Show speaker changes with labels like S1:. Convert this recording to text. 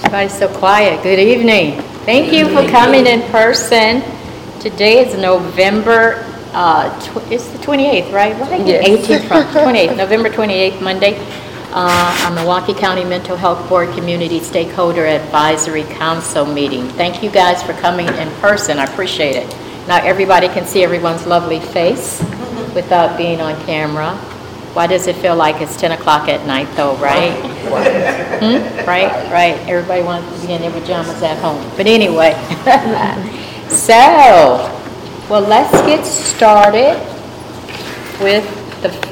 S1: Everybody's so quiet. Good evening. Thank you for coming in person. Today is November, it's the 28th, right? Where did I get 18th from? 28th, November 28th, Monday. On Milwaukee County Mental Health Board Community Stakeholder Advisory Council meeting. Thank you guys for coming in person. I appreciate it. Now everybody can see everyone's lovely face without being on camera. Why does it feel like it's 10 o'clock at night though, right? Right. Everybody wants to be in their pajamas at home. But anyway, so, well, let's get started with the